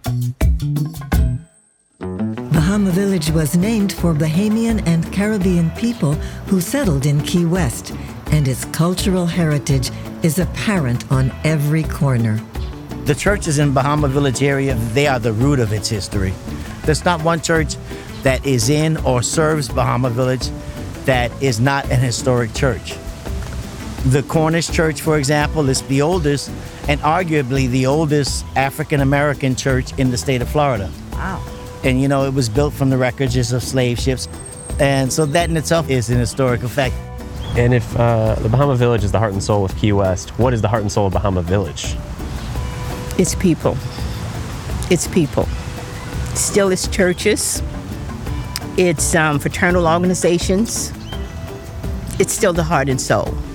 Bahama Village was named for Bahamian and Caribbean people who settled in Key West, and its cultural heritage is apparent on every corner. The churches in Bahama Village area, they are the root of its history. There's not one church that is in or serves Bahama Village that is not an historic church. The Cornish Church, for example, is the oldest and arguably the oldest African-American church in the state of Florida. Wow. And you know, it was built from the wreckages of slave ships. And so that in itself is an historical fact. And if the Bahama Village is the heart and soul of Key West, what is the heart and soul of Bahama Village? It's people. It's people. Still, it's churches. It's fraternal organizations. It's still the heart and soul.